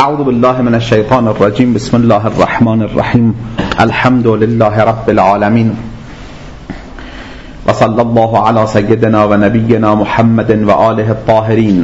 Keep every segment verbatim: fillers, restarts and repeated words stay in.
اعوذ بالله من الشیطان الرجیم. بسم الله الرحمن الرحیم. الحمد لله رب العالمین و صلی الله علی سیدنا و نبینا محمد و آله الطاهرین.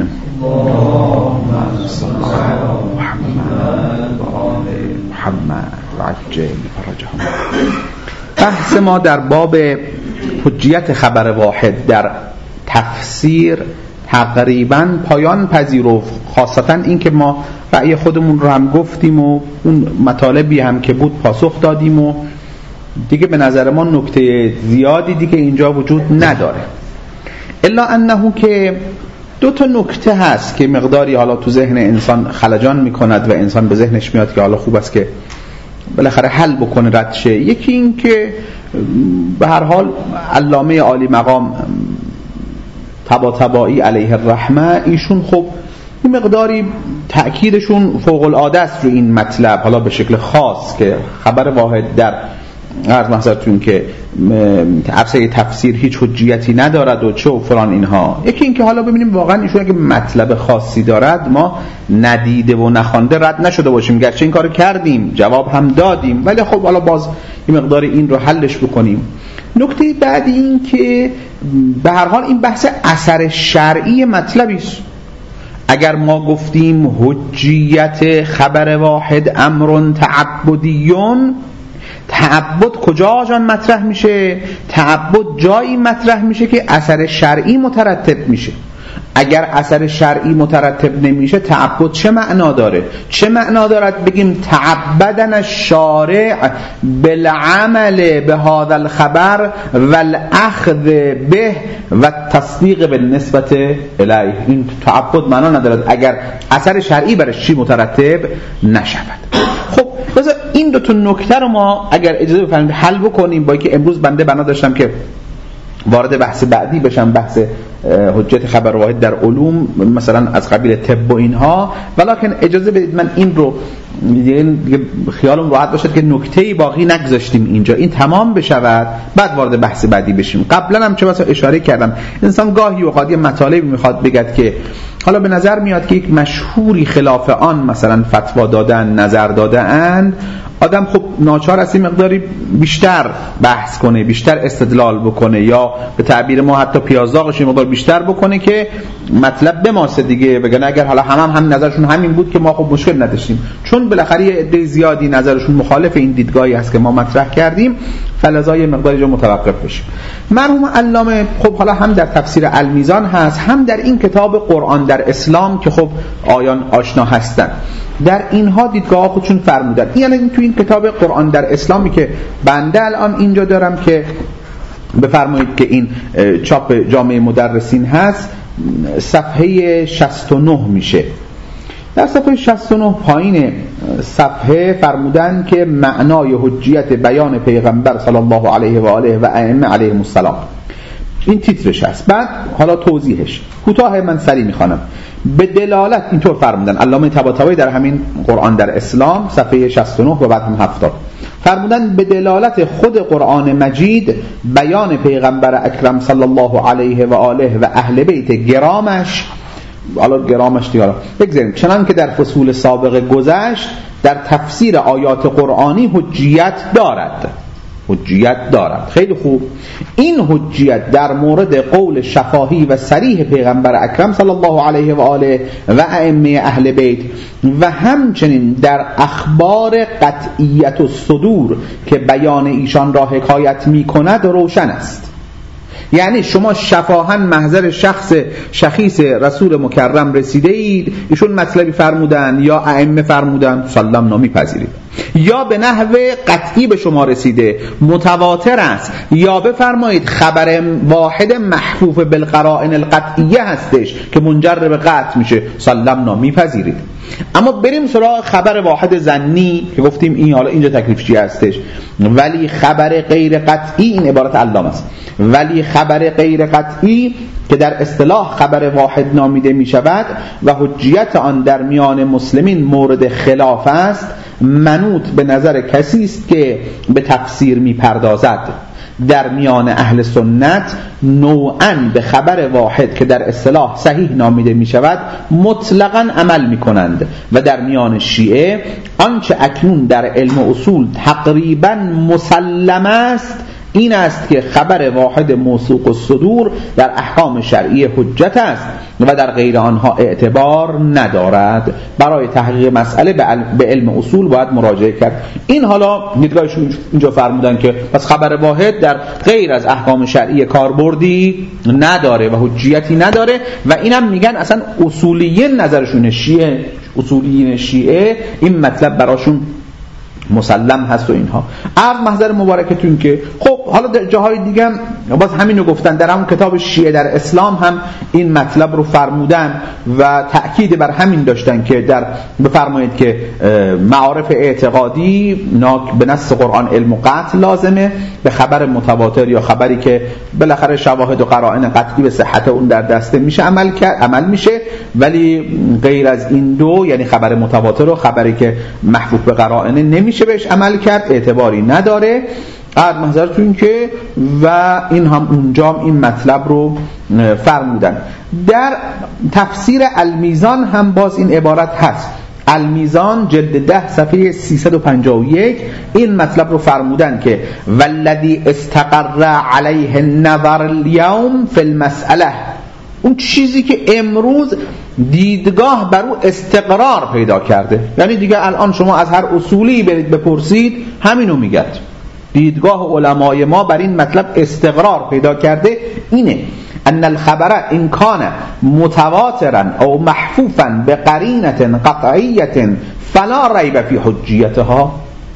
محمد و عجل فرجهم. بحث ما در باب حجیت خبر واحد در تفسیر تقریبا پایان پذیرفت، خاصتا این که ما رأی خودمون رو هم گفتیم و اون مطالبی هم که بود پاسخ دادیم و دیگه به نظر ما نکته زیادی دیگه اینجا وجود نداره، الا انه که دو تا نکته هست که مقداری حالا تو ذهن انسان خلجان میکند و انسان به ذهنش میاد که حالا خوب است که بالاخره حل بکنه رد شه. یکی این که به هر حال علامه عالی مقام طباطبایی علیه الرحمه ایشون خب این مقداری تأکیدشون فوق العاده است رو این مطلب، حالا به شکل خاص که خبر واحد در عرض محضرتون که عرصه تفسیر هیچ حجیتی ندارد و چه و فلان اینها. یکی این که حالا ببینیم واقعا ایشون اگه مطلب خاصی دارد ما ندیده و نخوانده رد نشده باشیم، گرچه این کارو کردیم جواب هم دادیم، ولی خب حالا باز این مقدار این رو حلش بکنیم. نکته بعدی این که به هر حال این بحث اثر شرعی مطلبی است. اگر ما گفتیم حجیت خبر واحد امر تعبدیون، تعبد کجا جان مطرح میشه؟ تعبد جایی مطرح میشه که اثر شرعی مترتب میشه. اگر اثر شرعی مترتب نمیشه تعبد چه معنا داره؟ چه معنا دارد بگیم تعبدن الشارع بالعمل بهذا الخبر والاخذ به و التصدیق بالنسبه الیه؟ این تعبد معنا ندارد اگر اثر شرعی برش چی مترتب نشود. خب مثلا این دو تا نکته رو ما اگر اجازه بفرمایید حل بکنیم، با اینکه امروز بنده بنا داشتم که وارد بحث بعدی بشم، بحث حجت خبر واحد در علوم مثلا از قبیل طب و اینها، ولکن اجازه بدید من این رو دیگه خیالم راحت باشد که نکته‌ای باقی نگذاشتیم اینجا، این تمام بشود بعد وارد بحث بعدی بشیم. قبلا هم چه بسا اشاره کردم انسان گاهی اوقات یه مطالبی میخواد بگد که حالا به نظر میاد که یک مشهوری خلاف آن مثلا فتوا دادن، نظر دادن، آدم خب ناچار است این مقداری بیشتر بحث کنه، بیشتر استدلال بکنه، یا به تعبیر ما حتی پیازداغش این مقدار بیشتر بکنه که مطلب بماسه دیگه. بگن اگر حالا هم هم, هم نظرشون همین بود که ما خب مشکل نداشتیم، چون بالاخره یه عده زیادی نظرشون مخالف این دیدگاهی هست که ما مطرح کردیم، فلذا یه مقداری جا متوقف بشیم. مرحوم علامه خب حالا هم در تفسیر المیزان هست، هم در این کتاب قرآن در اسلام که خب آیان آشنا هستن، در اینها دیدگاه خودشون فرمودن. یعنی تو این کتاب قرآن در اسلامی که بنده الان اینجا دارم که بفرمایید که این چاپ جامعه مدرسین هست، صفحه شصت و نه میشه. در صفحه شصت و نه پایین صفحه فرمودن که معنای حجیت بیان پیغمبر صلی الله علیه و آله و ائمه علیهم السلام، این تیترش هست. بعد حالا توضیحش کوتاه من سری میخوانم. به دلالت اینطور فرمودن علامه طباطبایی در همین قرآن در اسلام صفحه شصت و نه و بعد هم هفتاد فرمودن به دلالت خود قرآن مجید بیان پیغمبر اکرم صلی الله علیه و آله و اهل بیت گرامش، حالا گرامش دیگه بگذاریم، چنان که در فصول سابق گذشت در تفسیر آیات قرآنی حجیت دارد. حجیت دارد. خیلی خوب. این حجیت در مورد قول شفاهی و صریح پیغمبر اکرم صلی الله علیه و آله و ائمه اهل بیت و همچنین در اخبار قطعیت الصدور که بیان ایشان را حکایت می کند روشن است. یعنی شما شفاهاً محضر شخص شخیص رسول مکرم رسیده اید، ایشون مطلبی فرمودن یا ائمه فرمودن سلام نامی پذیرید، یا به نحو قطعی به شما رسیده متواتر است، یا بفرمایید خبر واحد محفوف بالقرائن القطعیه هستش که منجر به قطع میشه، سلام نامی پذیرید. اما بریم سراغ خبر واحد ظنی که گفتیم این حالا اینجا تکلیف چی هستش. ولی خبر غیر قطعی، این عبارت علامه است، ولی خبر غیر قطعی که در اصطلاح خبر واحد نامیده می شود و حجیت آن در میان مسلمین مورد خلاف است، منوط به نظر کسی است که به تفسیر می پردازد. در میان اهل سنت نوعاً به خبر واحد که در اصطلاح صحیح نامیده می شود مطلقاً عمل می کنند و در میان شیعه آنچه اکنون در علم اصول تقریباً مسلم است این است که خبر واحد موثوق الصدور در احکام شرعی حجت است و در غیر آنها اعتبار ندارد. برای تحقیق مسئله به علم اصول باید مراجعه کرد. این حالا دیدگاهشون اینجا فرمودن که پس خبر واحد در غیر از احکام شرعی کاربردی نداره و حجیتی نداره و اینم میگن اصلا اصولیین نظرشون شیعه اصولیین شیعه این مطلب براشون مسلم هست و اینها. عرض محضر مبارکتون که خب حالا در جاهای دیگه هم باز همینو گفتن، در همون کتاب شیعه در اسلام هم این مطلب رو فرمودن و تأکید بر همین داشتن که در بفرمایید که معارف اعتقادی به نص قرآن علم و قطع لازمه، به خبر متواتر یا خبری که بالاخره شواهد و قرائن قطعی به صحت اون در دسته میشه عمل کرد عمل میشه، ولی غیر از این دو یعنی خبر متواتر و خبری که محفوظ به قرائن نمیشه بهش عمل کرد، اعتباری نداره. عرض محضرتون که و این هم اونجا این مطلب رو فرمودن. در تفسیر المیزان هم باز این عبارت هست. المیزان جلد ده صفحه سیصد و پنجاه و یک این مطلب رو فرمودن که والذی استقر علیه النظر اليوم فی المسئله، اون چیزی که امروز دیدگاه بر او استقرار پیدا کرده، یعنی دیگه الان شما از هر اصولی برید بپرسید همینو میگد، دیدگاه علمای ما بر این مطلب استقرار پیدا کرده، اینه ان الخبر ان کان متواترا او محفوفا بقرینه قطعیه فلا ریب فی حجیتها،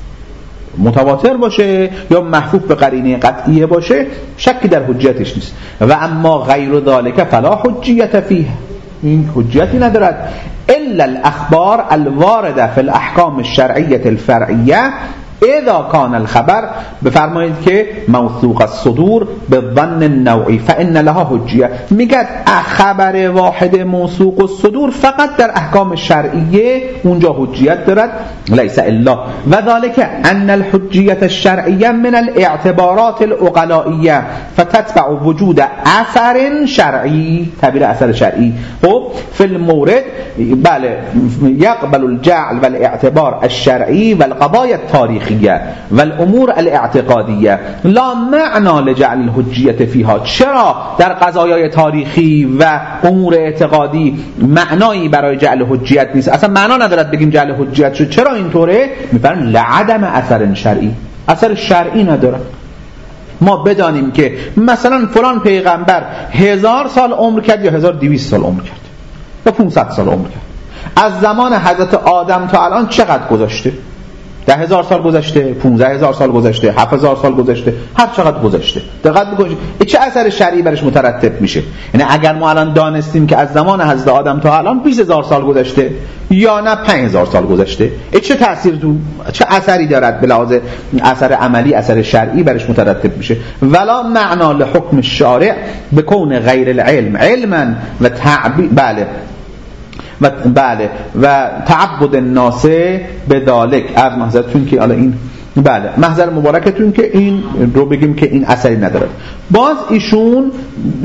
متواتر باشه یا محفوف به قرینه قطعیه باشه شکی در حجیتش نیست. و اما غیر ذلك فلا حجیت فیه، این حجیتی ندارد الا الاخبار الوارده فی الاحکام الشرعیه الفرعیه اذا کان الخبر، بفرمایید که موثوق الصدور بالظن النوعی فان لها حجیه. میگه خبر واحد موثوق الصدور فقط در احکام شرعیه اونجا حجیت دارد، لیس الا و ذلك ان الحجیه الشرعیه من الاعتبارات العقلائیه فتتبع وجود اثر شرعی، تعبیر اثر شرعی خب فی المورد بله يقبل الجعل والاعتبار الشرعی والقضايا التاریخی و الامور الاعتقادیه لا معنی لجعل الحجیت فیها. چرا در قضایای تاریخی و امور اعتقادی معنایی برای جعل حجیت نیست؟ اصلا معنا ندارد بگیم جعل حجیت شد. چرا اینطوره؟ میفرمایند لعدم اثر شرعی، اثر شرعی نداره. ما بدانیم که مثلا فلان پیغمبر هزار سال عمر کرد یا هزار و دویست سال عمر کرد یا پانصد سال عمر کرد، از زمان حضرت آدم تا الان چقدر گذشته؟ ده هزار سال گذشته، پونزده هزار سال گذشته، هفت هزار سال گذشته، هر چقدر گذشته. دقت بکنید چه اثر شرعی برش مترتب میشه. یعنی اگر ما الان دانستیم که از زمان حضرت آدم تا الان بیست هزار سال گذشته یا نه پنج هزار سال گذشته، چه تأثیر دو چه اثری دارد به لحاظ اثر عملی، اثر شرعی برش مترتب میشه. ولا معنا لحکم الشارع بکون غیر العلم علما و تعبیر بله و بله و تعبد الناس بذالک. از محضرتون که حالا این بله محضر مبارکتون که این رو بگیم که این اثری ندارد. باز ایشون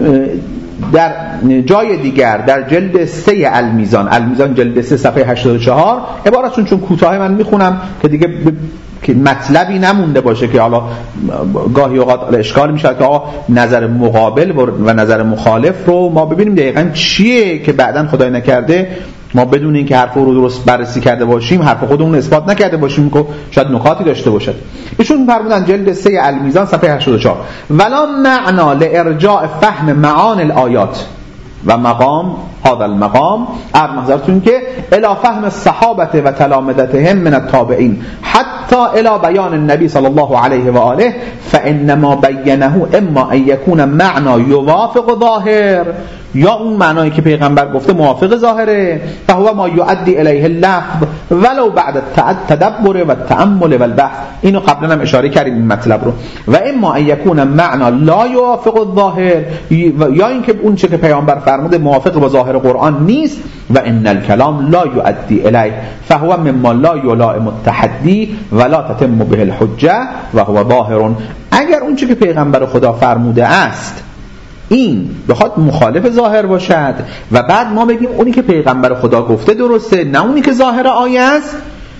در جای دیگر در جلد سه المیزان، المیزان جلد سه صفحه هشتاد و چهار عبارتشون چون کوتاه من میخونم که دیگه ب... که مطلبی نمونده باشه که حالا گاهی اوقات اشکال میشه که آقا نظر مقابل و نظر مخالف رو ما ببینیم دقیقاً چیه که بعداً خدای نکرده ما بدون این که حرف رو درست بررسی کرده باشیم، حرف خودمون رو اثبات نکرده باشیم که شاید نکاتی داشته باشد. ایشون فرمودن جلد سه المیزان صفحه هشتاد و چهار ولا معنا لارجاع فهم معانی الآیات و مقام هذا المقام، عرض محضرتون که الی فهم الصحابه و تلامذتهم من التابعین حتی الی بیان النبی صلی الله علیه و آله فانما بینه اما ان یکون معنا یوافق ظاهر یا اون معنایی که پیغمبر گفته موافق ظاهره، فهو ما یؤدی الیه اللفظ ولو بعد التدبر و التأمل و البحث. اینو قبلا هم اشاره کردیم این مطلب رو. و اما ان یکون معنا لا یوافق الظاهر، یا اینکه اون چه که پیامبر فرموده موافق با ظاهر قرآن نیست. و ان الکلام لا یؤدی الیه فهو مما لا یلائم التحدی ولا تتم به الحجه و هو ظاهر. اگر اون چه که پیغمبر خدا فرموده است این بخواد مخالف ظاهر باشد و بعد ما بگیم اونی که پیغمبر خدا گفته درسته نه اونی که ظاهر آیه است،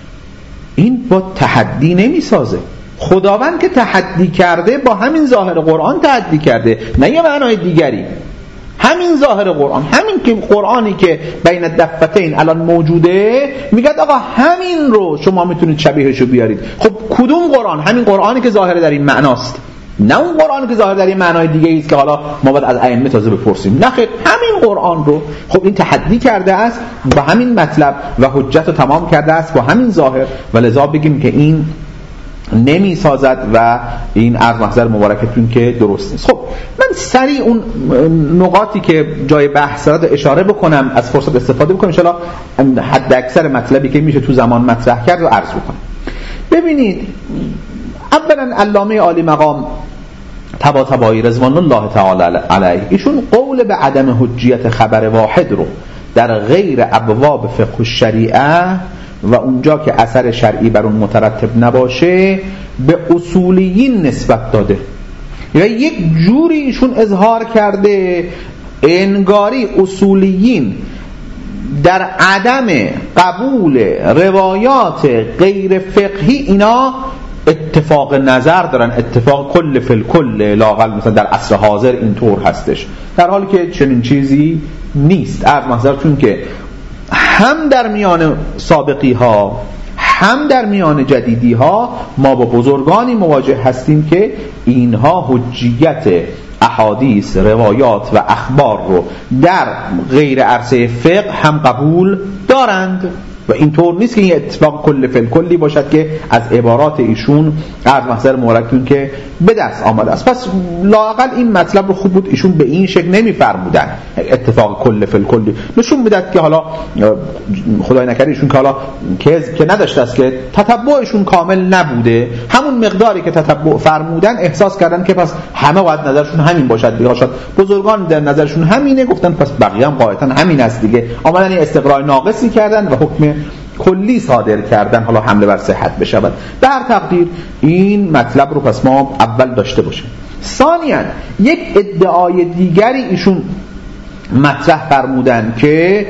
این با تحدی نمی سازه. خداوند که تحدی کرده با همین ظاهر قرآن تحدی کرده، نه یه معنای دیگری. همین ظاهر قرآن، همین که قرآنی که بین دفتین الان موجوده، میگه آقا همین رو شما میتونید شبیهشو بیارید. خب کدوم قرآن؟ همین قرآنی که ظاهر در این معناست، نه اون قرآنی که ظاهر در این معنای دیگه است که حالا ما باید از ائمه تازه بپرسیم. نه خیر، همین قرآن رو خب این تحدی کرده است با همین مطلب و حجت رو تمام کرده است با همین ظاهر، و لذا بگیم که این نمی سازد و این عرض محضر مبارکتون که درست نیست. خب من سریع اون نقاطی که جای بحث داره اشاره بکنم، از فرصت استفاده بکنم، ان شاءالله حد اکثر مطلبی که میشه تو زمان مطرح کرد رو عرض بکنم. ببینید، اولا علامه عالی مقام طباطبایی رضوان الله تعالی علیه، ایشون قول به عدم حجیت خبر واحد رو در غیر ابواب فقه الشریعه و اونجا که اثر شرعی بر اون مترتب نباشه به اصولیین نسبت داده. یا یک جوری ایشون اظهار کرده انگاری اصولیین در عدم قبول روایات غیر فقهی اینا اتفاق نظر دارن، اتفاق کل فی الکل، لااقل مثلا در عصر حاضر اینطور هستش، در حالی که چنین چیزی نیست. عرض محضرتون که هم در میان سابقی ها هم در میان جدیدی ها ما با بزرگانی مواجه هستیم که اینها حجیت احادیث، روایات و اخبار رو در غیر عرصه فقه هم قبول دارند و اینطور نیست که این اتفاق کل فی الکلی باشد که از عبارات ایشون عرض محضر مورکتون که به دست آمده است. پس لااقل این مطلب رو خوب بود ایشون به این شکل نمیفرمودن اتفاق کل فی الکلی، نشون میداد که حالا خدای نکرده ایشون که حالا که که نداشته است که تتبعشون کامل نبوده، همون مقداری که تتبع فرمودن احساس کردن که پس همه باید نظرشون همین باشد دیگه، شاید بزرگان در نظرشون همینه، گفتن پس بقیه هم قاعدتا همین است دیگه، آمدن این استقرای ناقصی کردن و حکم کلی صادر کردن، حالا حمله بر صحت بشود. به هر تقدیر این مطلب رو پس ما اول داشته باشیم. ثانیاً یک ادعای دیگری ایشون مطرح فرمودن که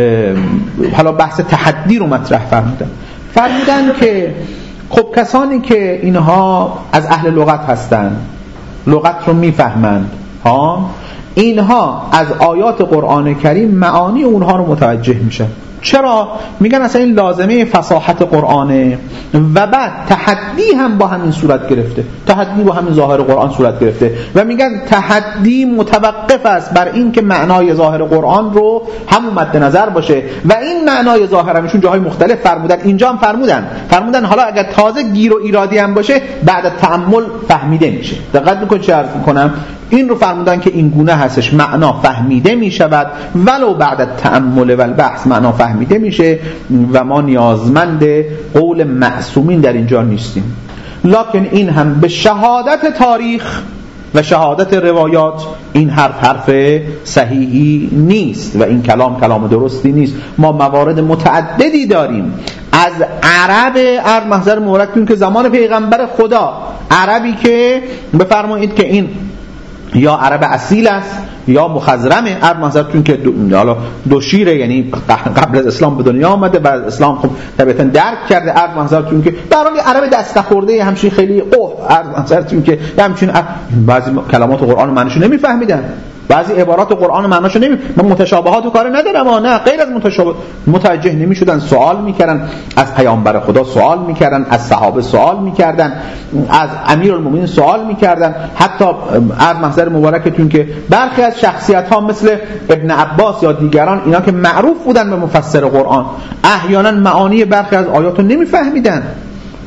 حالا بحث تحدی رو مطرح فرمودن فرمودن که خب کسانی که اینها از اهل لغت هستند، لغت رو میفهمند، ها اینها از آیات قرآن کریم معانی اونها رو متوجه میشن. چرا؟ میگن اصلا این لازمه فصاحت قرآنه و بعد تحدی هم با همین صورت گرفته، تحدی با همین ظاهر قرآن صورت گرفته و میگن تحدی متوقف است بر این که معنای ظاهر قرآن رو همون مد نظر باشه و این معنای ظاهر همشون جاهای مختلف فرمودن، اینجا هم فرمودن فرمودن حالا اگر تازه گیر و ایرادی هم باشه بعد تأمل فهمیده میشه. دقت میکنید چه عرض میکنم؟ این رو فرمودن که این گونه هستش، معنا فهمیده میشود ولو بعد التأمل و البحث معنا فهمیده میشه و ما نیازمند قول معصومین در اینجا نیستیم. لکن این هم به شهادت تاریخ و شهادت روایات این حرف حرف صحیحی نیست و این کلام کلام درستی نیست. ما موارد متعددی داریم از عرب عرب محضر مبارکتون که زمان پیغمبر خدا، عربی که بفرمایید که این یا عرب اصیل است یا مخضرمه، عرب محضرتون که دو, حالا دو شیره، یعنی قبل از اسلام به دنیا آمده، بعد اسلام خب طبیعتا درک کرده، عرب محضرتون که در حالی عرب دست نخورده همچین خیلی اوه، عرب محضرتون که همچین بعضی کلمات قرآن معنیشو نمیفهمیدن، بعضی عبارات قرآن معناشو نمی من متشابهات و کار ندارم، اما نه غیر از متشابه متوجه نمیشدن، سوال میکردن از پیامبر خدا، سوال میکردن از صحابه، سوال میکردن از امیرالمومنین، سوال میکردن حتی عرض محضر مبارکتون که برخی از شخصیت ها مثل ابن عباس یا دیگران اینا که معروف بودن به مفسر قرآن احیانا معانی برخی از آیات رو نمیفهمیدن.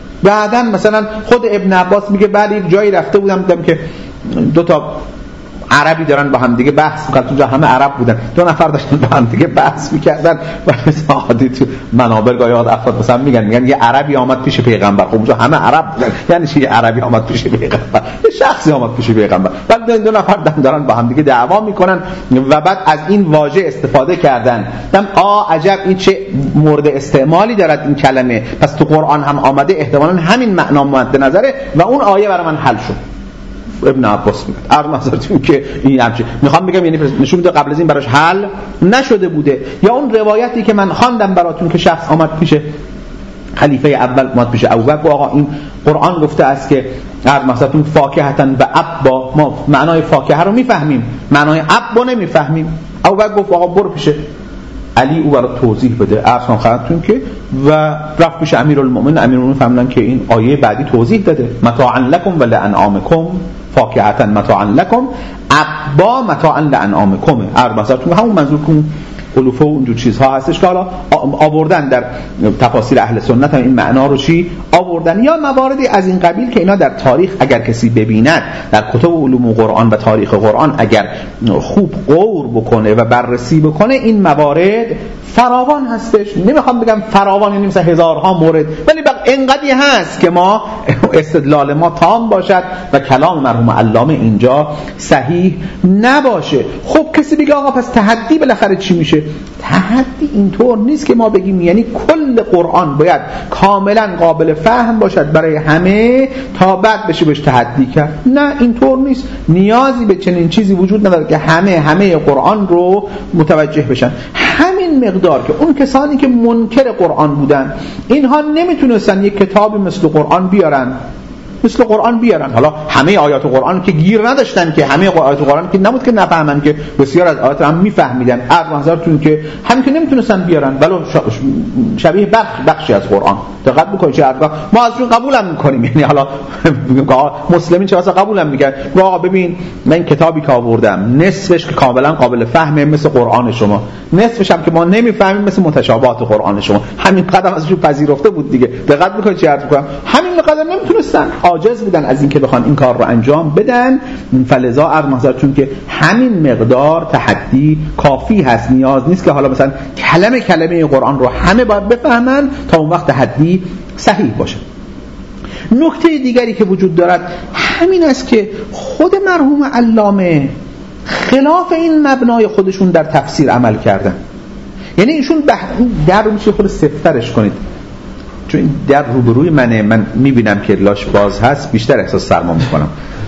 بعدن مثلا خود ابن عباس میگه بعد یک جایی رفته بودم دیدم که دو تا عربی دارن با هم دیگه بحث میکنن، اونجا همه عرب بودن، دو نفر داشتن با هم دیگه بحث میکردن و مثلا عادی تو منابر گاهی افراد مثلا میگن میگن یه عربی آمد پیش پیغمبر، خب اونجا همه عرب بودن، یعنی چی یه عربی آمد پیش پیغمبر؟ یه شخصی آمد پیش پیغمبر، بعد دو نفر دارن با هم دیگه دعوا میکنن و بعد از این واژه استفاده کردن. دم آ عجب این چه مورد استعمالی دارد این کلمه، پس تو قرآن هم آمده، احتمالاً همین معنا مد نظره و اون آیه برای من حل شد. ابن عباس میگه عرض نظرتون که این همچه میخوام بگم یعنی نشون میده قبل از این براش حل نشده بوده. یا اون روایتی که من خواندم براتون که شخص آمد پیش خلیفه اول، اومد پیش ابوبکر، آقا این قرآن گفته است که عرض نظرتون فاکهةً و ابا، ما معنای فاکهه رو میفهمیم، معنای ابا نمیفهمیم. ابوبکر گفت آقا برو پیش علی او برای توضیح بده. عرض خدمتتون که و رفت پیش امیرالمومنین، امیرالمومنین فهمیدن که این آیه بعدی توضیح داده متاعا لکم و لانعامکم، فاکهةً متاعا لکم، ابا متاعا لانعامکم. عرض خدمتتون همون منظور که علوفه و اونجور چیزها هستش که حالا آوردن در تفاسیر اهل سنت هم این معنا رو چی آوردن، یا مواردی از این قبیل که اینا در تاریخ اگر کسی ببیند در کتب علوم قرآن و تاریخ قرآن اگر خوب غور بکنه و بررسی بکنه این موارد فراوان هستش. نمیخوام بگم فراوان یعنی مثلا هزارها مورد، ولی اینقدی هست که ما استدلال ما تام باشد و کلام مرحوم علامه اینجا صحیح نباشه. خب کسی بگه آقا پس تحدی بالاخره چی میشه؟ تحدی اینطور نیست که ما بگیم یعنی کل قرآن باید کاملا قابل فهم باشد برای همه تا بعد بشه بهش تحدی کرد. نه اینطور نیست، نیازی به چنین چیزی وجود نداره که همه همه قرآن رو متوجه بشن. همین مقدار که اون کسانی که منکر قرآن بودن اینها نمیتونستن یک کتابی مثل قرآن بیارن مثل قرآن بیارن. حالا همه آیات قرآن که گیر نداشتن که همه آیات قرآن که نبود که نفهمن، که بسیار از آیات هم میفهمیدن. عرض نظرتون که همین که نمیتونستن بیارن ولو شبیه بخش بخشی از قرآن. دقت بکنید چه حرفا ما ازشون قبولم میکنیم، یعنی حالا مسلمین چه واسه قبولم میگن آقا ببین من این کتابی که آوردم نصفش که کاملا قابل فهمه مثل قرآن شما، نصفش هم که ما نمیفهمیم مثل متشابهات قرآن شما. همین قدم ازشون پذیرفته بود دیگه. دقت بکنید چه حرف میکنم، همین قدم نمیتونستن، عاجز بودن از این که بخوان این کار رو انجام بدن. فلذا عرض نظرتون که همین مقدار تحدی کافی هست، نیاز نیست که حالا مثلا کلمه کلمه قرآن رو همه باید بفهمن تا اون وقت تحدی صحیح باشه. نکته دیگری که وجود دارد همین است که خود مرحوم علامه خلاف این مبنای خودشون در تفسیر عمل کردن. یعنی ایشون در رو میشه خود سفترش کنید، چون این در روبروی منه، من میبینم که لاش باز هست، بیشتر احساس سرما میکنم.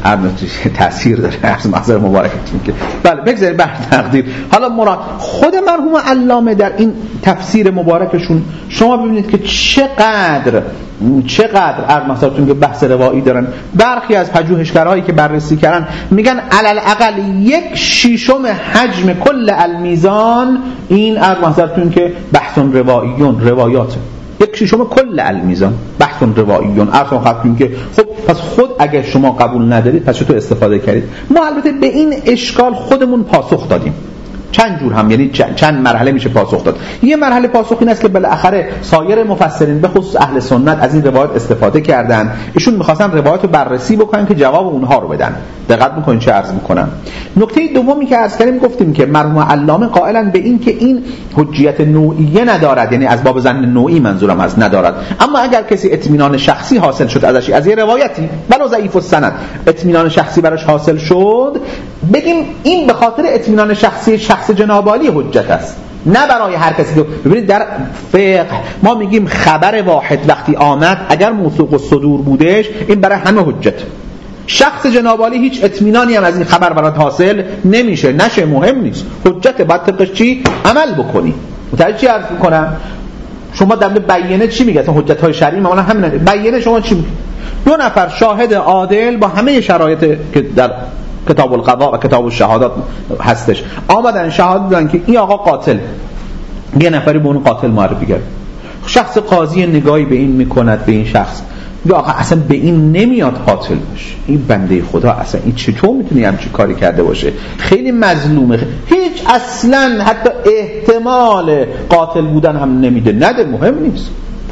تأثیر داره عرض محضر مبارکتون که بله بگذارید بر تقدیر. حالا مراد خود مرحوم علامه در این تفسیر مبارکشون شما ببینید که چقدر چقدر عرض محضرتون که بحث روایی دارن. برخی از پژوهشگرایی که بررسی کردن میگن علل اقل یک شیشم حجم کل المیزان این عرض محضرتون که بحث رواییون روایات، یک شیشم کل المیزان بحث رواییون. عرض خدمتتون که خب پس خود اگر شما قبول ندارید پس چطور استفاده کردید؟ ما البته به این اشکال خودمون پاسخ دادیم. چند جور هم، یعنی چند مرحله میشه پاسخ داد. یه مرحله پاسخ این است که بالاخره سایر مفسرین به خصوص اهل سنت از این روایت استفاده کردن. ایشون می‌خواستن روایت رو بررسی بکنن که جواب اونها رو بدن. دقت می‌کنین چه عرض می‌کنم. نکته دومی که عرض کردیم گفتیم که مرحوم علامه قائلن به این که این حجیت نوعیه ندارد، یعنی از باب ظن نوعی منظورم از ندارد. اما اگر کسی اطمینان شخصی حاصل شد ازش از یه روایتی ولو ضعیف السند اطمینان شخصی براش حاصل شد، بگیم این به خاطر اطمینان شخصی شخص جناب عالی حجت است، نه برای هر کسی. ببینید در فقه ما میگیم خبر واحد وقتی آمد اگر موثوق الصدور بودش این برای همه حجت. شخص جناب عالی هیچ اطمینانی هم از این خبر برات حاصل نمیشه، نشه، مهم نیست، حجت. بعد طبقش چی عمل بکنی. متوجه چی عرض میکنم؟ شما در بیانه چی میگه؟ اصلا حجت های شرعی معمولا همین. بیانه شما چی میگه؟ دو نفر شاهد عادل با همه شرایط که در کتاب القضاء و کتاب الشهادات هستش آمدن شهادت دادن که این آقا قاتل، یه نفری به اون قاتل معرفی کرد. شخص قاضی نگاهی به این میکند به این شخص، یا آقا اصلا به این نمیاد قاتل باشه، این بنده خدا اصلا این چطور میتونه همچین کاری کرده باشه؟ خیلی مظلومه، هیچ اصلا حتی احتمال قاتل بودن هم نمیده، نده، مهم نیست.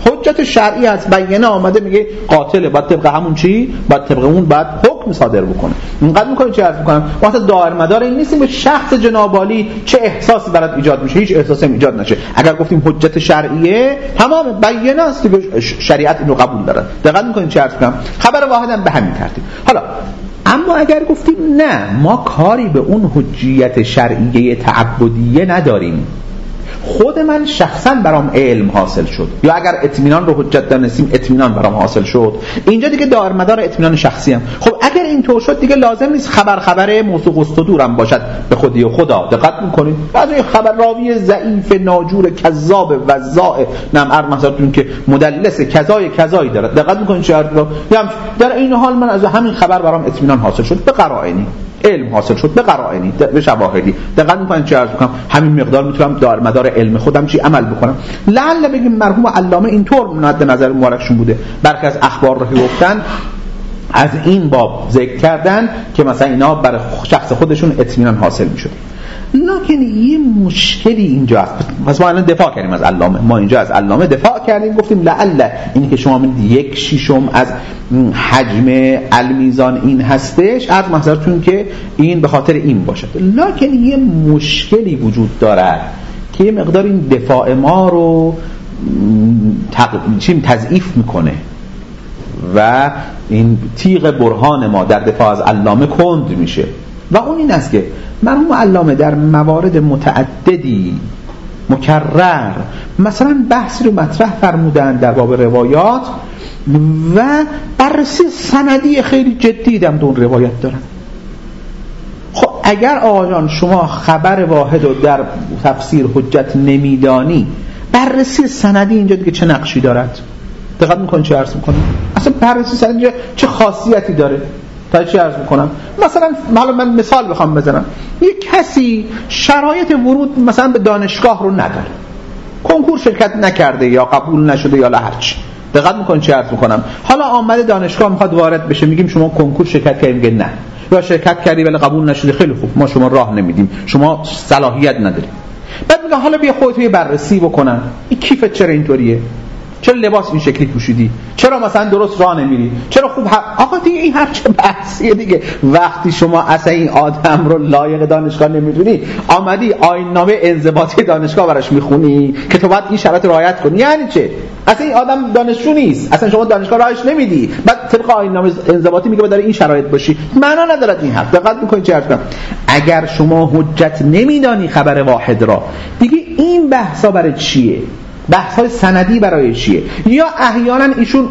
حجت شرعی از بیانه آمده میگه قاتل باید طبق همون چی باید طبق اون باید حکم صادر بکنه. اینقدر میکنه چه عرض میکنم وقت دائر مدار این نیستیم به شخص جناب عالی چه احساسی برات ایجاد میشه، هیچ احساسی ایجاد نشه. اگر گفتیم حجت شرعیه تمام بیانه است که شریعت اینو قبول داره. دقت میکنین چه عرض میکنم خبر واحدم به همین ترتیب. حالا اما اگر گفتیم نه ما کاری به اون حجیت شرعیه تعبدیه نداریم، خود من شخصا برام علم حاصل شد یا اگر اطمینان رو حجت دانستیم اطمینان برام حاصل شد، اینجا دیگه دار مدار اطمینان شخصی ام. خب اگر اینطور شد دیگه لازم نیست خبر خبر موثوق استدورم باشد به خودی و خدا. دقت میکنید بعضی خبر راوی ضعیف ناجور کذاب وضاع نم ار مثلا که مدلس کذای کذایی داره، دقت میکنید چه رو در این حال من از همین خبر برام اطمینان حاصل شد به قرائنی، علم حاصل شد به قرائنی به شواهدی. دقت میکنید چه عرض میکنم همین مقدار میتونم دار مدار علم خودم چی عمل بکنم. لعل بگیم مرحوم علامه اینطور مد نظر مبارکشون بوده برخی از اخبار رو که گفتن از این باب ذکر کردن که مثلا اینا برای شخص خودشون اطمینان حاصل میشد. لکن یه مشکلی اینجا هست. پس ما الان دفاع کردیم از علامه، ما اینجا از علامه دفاع کردیم گفتیم لعل اینی که شما میگید یک ششم از حجم المیزان این هستش از محضرتون که این به خاطر این باشد. لکن یه مشکلی وجود دارد که یه مقدار این دفاع ما رو تقدیم تضعیف میکنه و این تیغ برهان ما در دفاع از علامه کند میشه و اون این است که مرحوم علامه در موارد متعددی مکرر مثلا بحثی رو مطرح فرمودن در باب روایات و بررسی سندی خیلی جدی در اون روایت دارن. خب اگر آقایان شما خبر واحد رو در تفسیر حجت نمیدانی، بررسی سندی اینجا دیگه چه نقشی دارد؟ دقت میکنید چه عرض میکنم؟ اصلا بررسی سندی چه خاصیتی داره؟ تا چی عرض میکنم؟ مثلا حالا من مثال بخوام بزنم، یک کسی شرایط ورود مثلا به دانشگاه رو نداره، کنکور شرکت نکرده یا قبول نشده یا هرچی، دقت میکنید چه عرض میکنم؟ حالا آمده دانشگاه میخواد وارد بشه، میگیم شما کنکور شرکت کردید؟ میگه نه. یا شرکت کردی ولی قبول نشده؟ خیلی خوب، ما شما راه نمیدیم، شما صلاحیت نداری. بعد میگه حالا بیا خودت یه بررسی بکنن، این کیفت چرا اینطوریه؟ چرا لباس این شکلی پوشیدی؟ چرا مثلا درست راه نمیری؟ چرا خوب ه... آقا دیگه این هر چه بحثیه دیگه. وقتی شما اصلا این آدم رو لایق دانشگاه نمیدونی، آمدی آیین‌نامه انضباطی دانشگاه براش میخونی که تو باید این شرایط رعایت کنی، یعنی چه؟ اصلا این آدم دانشجو نیست، اصلا شما دانشگاه راهش نمیدی، بعد طبق آیین‌نامه انضباطی میگه باید در این شرایط باشی. معنا نداره این حرف. دقت میکنید چه حرفم؟ اگر شما حجت نمیدانی خبر واحد را، دیگه این بحثا برای چیه؟ بحث‌های سندی برای چیه؟ یا احیانا ایشون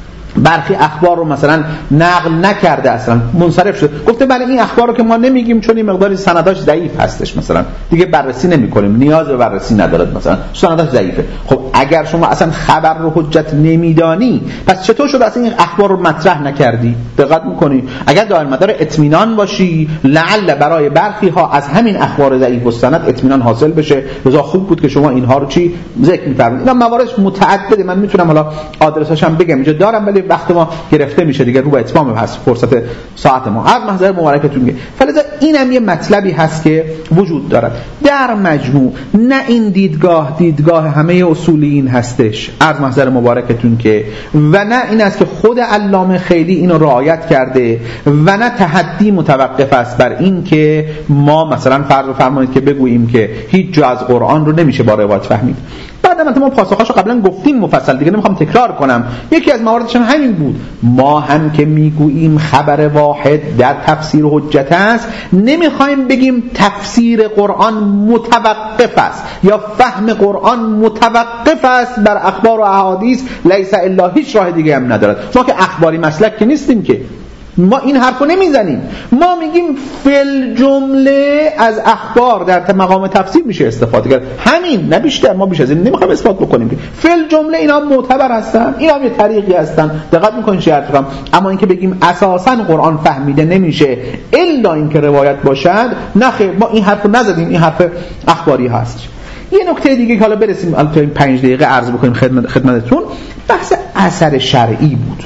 برخی اخبار رو مثلا نقل نکرده، اصلا منصرف شد، گفته بله این اخبار رو که ما نمیگیم چون این مقداری سنداش ضعیف هستش، مثلا دیگه بررسی نمی‌کنیم، نیاز به بررسی ندارد، مثلا سنداش ضعیفه. خب اگر شما اصلا خبر رو حجت نمیدانی، پس چطور شد اصلا این اخبار رو مطرح نکردی؟ دقت می‌کنی؟ اگر دائر مدار اطمینان باشی، لعل برای برخی ها از همین اخبار ضعیف و سند اطمینان حاصل بشه. لذا خوب بود که شما اینها رو چی ذکر می‌فرمایید. اینا مواردش متعدده، من میتونم حالا آدرساش هم بگم اینجا دارم، ولی وقت ما گرفته میشه دیگه، رو به اتمام هست فرصت ساعت ما. هر محضر مبارکتون میگه. فلذا اینم یه مطلبی هست که وجود دارد. در مجموع نه این دیدگاه دیدگاه همه اصولیین هستش، عرض محضر مبارکتون که، و نه این است که خود علامه خیلی اینو رعایت کرده، و نه تحدی متوقف است بر این که ما مثلا فرض فرمایید که بگوییم که هیچ جا از قرآن رو نمیشه با روایت فهمید. بعدم ما پاسخاشو قبلا گفتیم مفصل، دیگه نمیخوام تکرار کنم. یکی از مواردش هم همین بود. ما هم که میگوییم خبر واحد در تفسیر حجت است، نمیخوایم بگیم تفسیر قرآن متوقف است یا فهم قرآن متوقف است بر اخبار و احادیث، لیس الا، هیچ راه دیگه هم ندارد. ما که اخباری مسلک که نیستیم که، ما این حرفو نمیزنیم. ما میگیم فل جمله از اخبار در مقام تفسیر میشه استفاده کرد، همین، نه بیشتر. ما بیش از این نمیخوایم اثبات بکنیم که فل جمله اینا معتبر هستن، اینا یه طریقی هستن. دقت میکنین چه حرفی میزنم؟ اما اینکه بگیم اساسا قرآن فهمیده نمیشه الا اینکه روایت باشد، نه خیر، ما این حرفو نزدیم، این حرف اخباری هست. یه نکته دیگه که حالا برسیم البته این پنج دقیقه عرض بکنیم خدمت خدمتتون، بحث اثر شرعی بود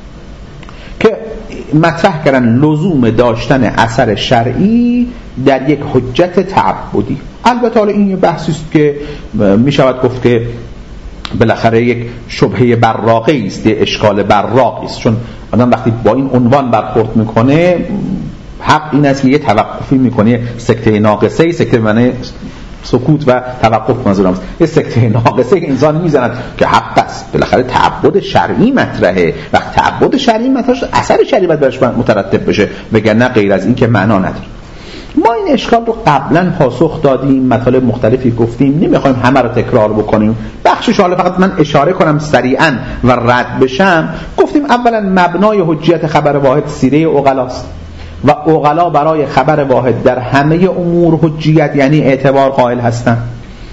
که مطرح کردن لزوم داشتن اثر شرعی در یک حجت تعبدی. البته حالا این یه بحثی است که می شود گفت که بالاخره یک شبهه براقه است، یک اشکال براقی است، چون آدم وقتی با این عنوان برخورد میکنه حق این است که یه توقفی میکنه، سکته ناقصه، سکته معنی سکوت و توقف منظورم است، یه سکته ناقصه انسان میزند که حق است، بالاخره تعبد شرعی مطرحه، وقت تعبد شرعی مطرحه اثر شرعی باید برش مترتب بشه، وگرنه غیر از این که معنا نداره. ما این اشکال رو قبلا پاسخ دادیم، مطالب مختلفی گفتیم، نمیخوایم همه رو تکرار بکنیم، بخشش حالا فقط من اشاره کنم سریعا و رد بشم. گفتیم اولا مبنای حجیت خبر واحد سیره عقلاست و عقلا برای خبر واحد در همه امور حجیت یعنی اعتبار قائل هستند،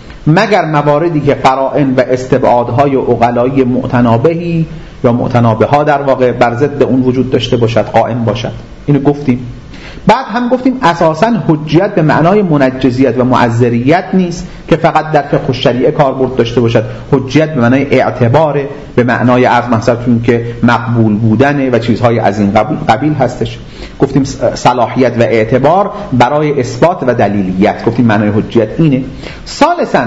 مگر مواردی که قرائن و استبعادهای عقلایی معتنابهی یا معتنابه‌ها در واقع بر ضد اون وجود داشته باشد، قائم باشد. اینو گفتیم. بعد هم گفتیم اساساً حجیت به معنای منجزیت و معذریت نیست که فقط در فقه الشریعه کاربرد داشته باشد، حجیت به معنای اعتبار، به معنای عرض محضرتون که مقبول بودن و چیزهای از این قبیل هستش. گفتیم صلاحیت و اعتبار برای اثبات و دلیلیت، گفتیم معنای حجیت اینه. ثالثاً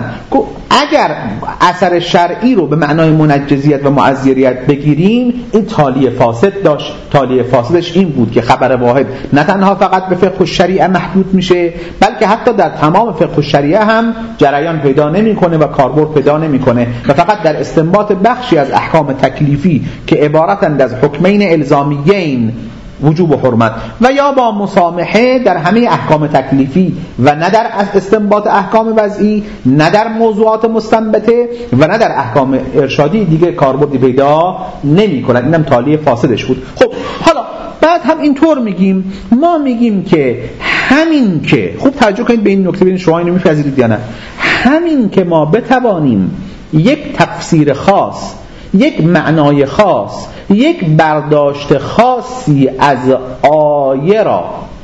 اگر اثر شرعی رو به معنای منجزیت و معذریت بگیریم، این تالیه فاسد داشت. تالیه فاسدش این بود که خبر واحد نه تنها فقط به فقه الشریعه محدود میشه، بلکه حتی در تمام فقه الشریعه هم جریان پیدا نمیکنه و کاربرد پیدا نمیکنه و فقط در استنباط بخشی از احکام تکلیفی که عبارتند از حکمین الزامیین وجوب و حرمت و یا با مسامحه در همه احکام تکلیفی و نه در استنباط احکام وضعی، نه در موضوعات مستنبطه و نه در احکام ارشادی دیگه کاربردی پیدا نمیکنه. اینم تالیه فاسدش بود. خب حالا بعد هم اینطور میگیم، ما میگیم که همین که خوب توجه کنید به این نکته، ببینید شما اینو میپذیرید یا نه، همین که ما بتوانیم یک تفسیر خاص، یک معنای خاص، یک برداشت خاصی از آیه را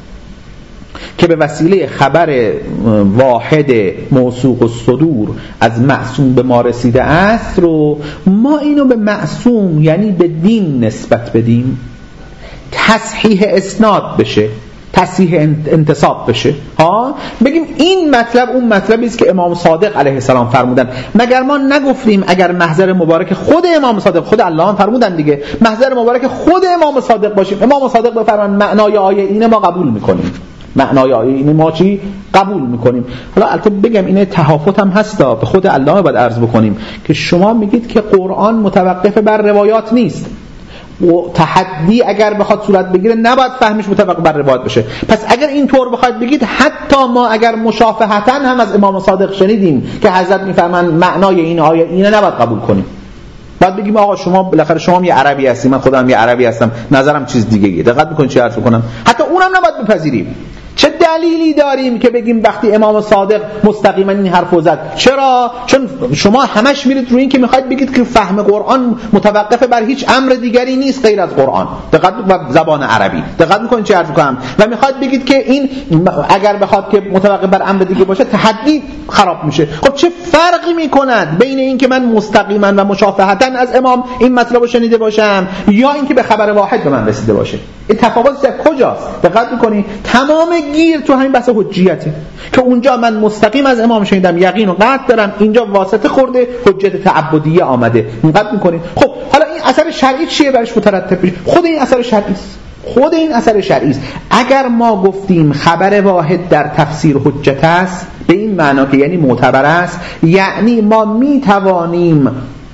که به وسیله خبر واحد موثوق الصدور از معصوم به ما رسیده است رو ما اینو به معصوم یعنی به دین نسبت بدیم، تصحیح اسناد بشه، تصحیح انتصاب بشه، ها بگیم این مطلب اون مطلبی است که امام صادق علیه السلام فرمودن. مگر ما نگفتیم اگر محضر مبارک خود امام صادق، خود الله هم فرمودن دیگه، محضر مبارک خود امام صادق باشیم، امام صادق بفرمان معنای آیه اینه ما قبول میکنیم، معنای آیه اینه ما چی قبول میکنیم. حالا البته بگم اینه تهافت هم هستا، به خود الله باید عرض بکنیم که شما میگید که قرآن متوقف بر روایات نیست و تحدی اگر بخواد صورت بگیره نباید فهمش متوقف بر روایت بشه. پس اگر این طور بخواید بگید، حتی ما اگر مشافهتاً هم از امام صادق شنیدیم که حضرت میفرمان معنای این آیه اینه، نباید قبول کنیم. بعد بگیم آقا شما بالاخره شما هم یه عربی هستی، من خودم یه عربی هستم، نظرم چیز دیگه ایه. دقت میکنید چی عرض کنم؟ حتی اونم نباید بپذیریم. چه دلیلی داریم که بگیم وقتی امام صادق مستقیما این حرفو زد؟ چرا؟ چون شما همش میرید روی این که میخواید بگید که فهم قرآن متوقف بر هیچ امر دیگری نیست غیر از قرآن، دقت و زبان عربی. دقت میکنید چه عرض کنم؟ و میخواید بگید که این اگر بخواد که متوقف بر امر دیگه باشه تحدی خراب میشه. خب چه فرقی میکند بین این که من مستقیما و مشافهتا از امام این مطلب رو شنیده باشم یا اینکه به خبر واحد به من رسیده باشه؟ این تفاوت در کجاست؟ دقت میکنید؟ تمام گیر تو همین بحث حجیته که اونجا من مستقیم از امام شنیدم، یقین و قطع دارم، اینجا واسطه خورده، حجت تعبدیه آمده. دقت میکنید؟ خب حالا این اثر شرعی چیه برش مترتب میشه؟ خود این اثر شرعی است. خود این اثر شرعی است. اگر ما گفتیم خبر واحد در تفسیر حجت است، به این معنا که یعنی معتبر است، یعنی ما میتوانیم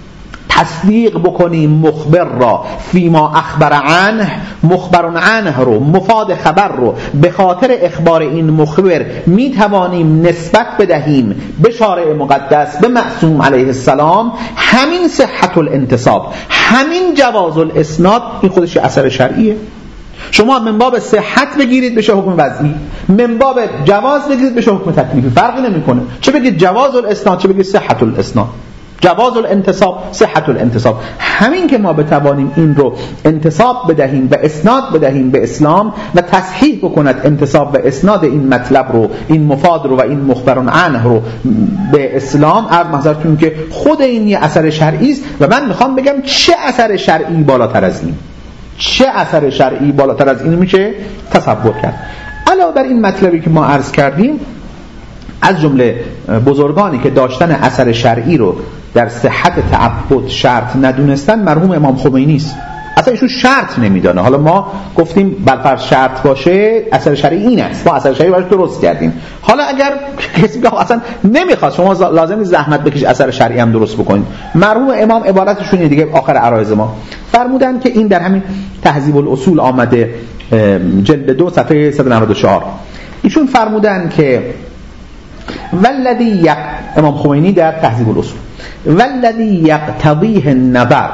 تصدیق بکنیم مخبر را فیما اخبر عنه، مخبر عنه رو، مفاد خبر رو به خاطر اخبار این مخبر می توانیم نسبت بدهیم به شارع مقدس، به معصوم علیه السلام. همین صحت الانتصاب، همین جواز الاسناد، این خودش اثر شرعیه. شما من باب صحت بگیرید بشه حکم وضعی، من باب جواز بگیرید بشه حکم تکلیفی، فرقی نمیکنه. چه بگید جواز الاسناد، چه بگید صحت الاسناد، جواز الانتصاب، صحت الانتصاب. همین که ما بتوانیم این رو انتصاب بدهیم و اسناد بدهیم به اسلام و تصحیح بکند انتصاب و اسناد این مطلب رو، این مفاد رو و این مخبرون عنه رو به اسلام، عرض محضرتون که خود این یه اثر شرعی است. و من میخوام بگم چه اثر شرعی بالاتر از این، چه اثر شرعی بالاتر از این میشه تصور کرد. علاوه بر این مطلبی که ما عرض کردیم، از جمله بزرگانی که داشتن اثر شرعی رو در صحت تعبد شرط ندونستن مرحوم امام خمینی است. اصلا ایشون شرط نمیدانه. حالا ما گفتیم بالفرض شرط باشه اثر شرعی این است، ما اثر شرعی براش درست کردیم. حالا اگر کسی بگه اصلا نمیخواد، شما لازم زحمت بکشید اثر شرعی هم درست بکنید. مرحوم امام عبارتشون اینه دیگه، آخر عرایض ما فرمودن که این در همین تهذیب الاصول آمده جلد دو صفحه صد و نود و چهار. ایشون فرمودن که والذی یق... امام خمینی در تهذیب الاصول والذی یقتضیه النظر،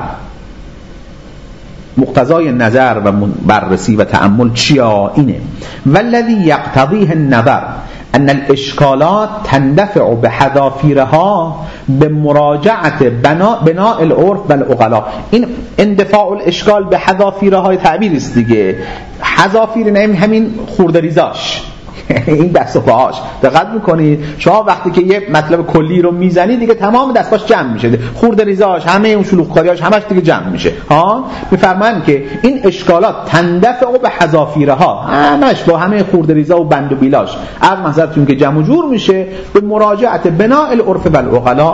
مقتضای نظر و بررسی و تأمل چیا؟ اینه والذی یقتضیه النظر ان الاشکالات تندفع بحذافیرها به مراجعت بناء بناء العرف و العقلاء. این اندفاع الاشکال به حذافیرهای تعبیر است دیگه. حذافیر نه همین خورده‌ریزاش، این دست و پاهاش. دقت میکنید شما وقتی که یه مطلب کلی رو میزنی دیگه تمام دستاش جمع میشه، خورده ریزاش، همه اون شلوغکاریاش همش دیگه جمع میشه. ها میفرمایند که این اشکالات تندفع به حذافیرها، همش با همه خورده ریزا و بند و بیلاش از منظرتون که جمع و جور میشه به مراجعت بناء العرف و العقلاء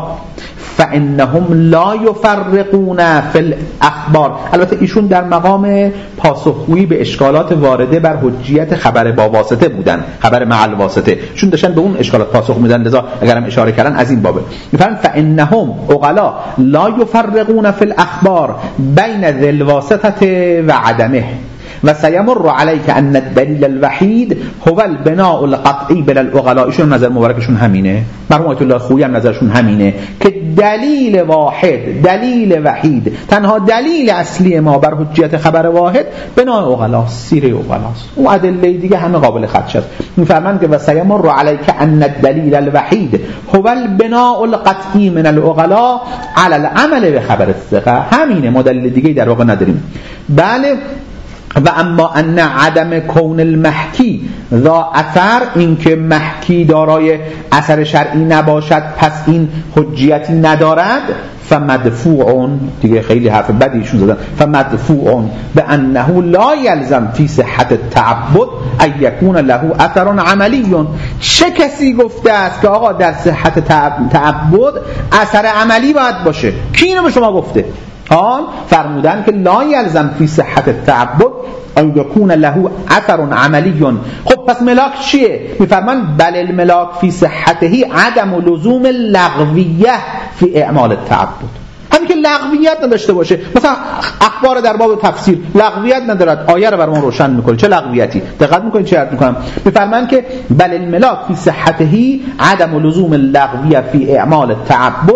فانهم لا یفرقون فی الاخبار. البته ایشون در مقام پاسخگویی به اشکالات وارده بر حجیت خبر با واسطه بودن، خبر مع الواسطه، چون داشتن به اون اشکالات پاسخ میدن، لذا اگرم اشاره کردن از این بابه. میفرمایند فانهم عقلا لا یفرقون فی الاخبار بین ذی الواسطه و عدمه و سیمر علیک ان الدلیل الوحید هو البناء القطعی بین العقلاء. ایشون نظر مبارکشون همینه، مرحوم آیت الله خویی هم نظرشون همینه که دلیل واحد، دلیل وحید، تنها دلیل اصلی ما بر حجیت خبر واحد بناء عقلاء، سیر عقلاء، اون ادله دیگه همه قابل خدشه است. میفرمایند که و سیمر علیک ان الدلیل الوحید هو البناء القطعی من العقلاء علی العمل به خبر الثقه. همینه، ما دلیل دیگه در واقع نداریم. بله و اما ان عدم کون المحکی ذا اثر، این که محکی دارای اثر شرعی نباشد پس این حجیتی ندارد، فمدفوعون، دیگه خیلی حرف بدی ایشون زدن، فمدفوعون به انه لا یلزم فی صحت التعبد ان یکون له اثر عملی. چه کسی گفته است که آقا در صحت تعبد اثر عملی باید باشه؟ کی اینو به شما گفته؟ آن فرمودن که لا یلزم فی صحت التعبد ان یکون له اثر عملی. خب پس ملاک چیه؟ میفرمان بل الملاک فی صحته عدم لزوم لغویه فی اعمال التعبد. همین که لغویت نداشته باشه، مثلا اخبار در باب تفسیر لغویت ندارد، آیه رو برام روشن میکنه، چه لغویتی؟ دقت میکنید چه عرض میکنم؟ میفرمان که بل الملاک فی صحته عدم لزوم اللغویه فی اعمال التعبد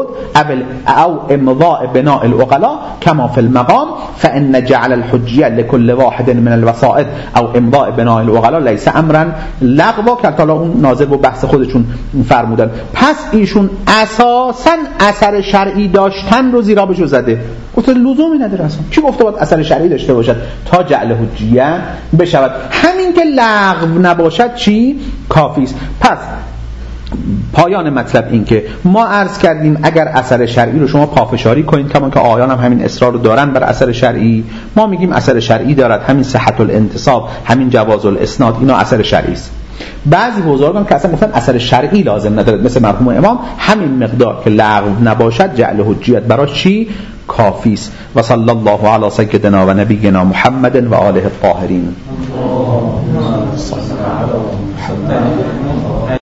او امضاء بناء العقلاء كما في المقام فان جعل الحجيه لكل واحد من الوسائط او امضاء بناء العقلاء ليس امرا لغوا، که حالا اون ناظر با بحث خودشون فرمودن. پس ایشون اساسا اثر شرعی داشتن رو زیرا بهش زده، گفت لزومی نداره اصلا. کی گفته باید اثر شرعی داشته باشد تا جعل حجیه بشود؟ همین که لغو نباشد چی کافی است. پس پایان مطلب این که ما عرض کردیم اگر اثر شرعی رو شما پافشاری کنید، کما که آیان هم همین اصرار رو دارن بر اثر شرعی، ما میگیم اثر شرعی دارد، همین صحت الانتصاب، همین جواز الاسناد، اینا اثر شرعی است. بعضی بزرگان که اصلا گفتن اثر شرعی لازم ندارد، مثل مرحوم امام، همین مقدار که لغو نباشد جعل حجیت براش چی کافی است. و صلی الله علی سیدنا و نبینا محمد و آله الطاهرین.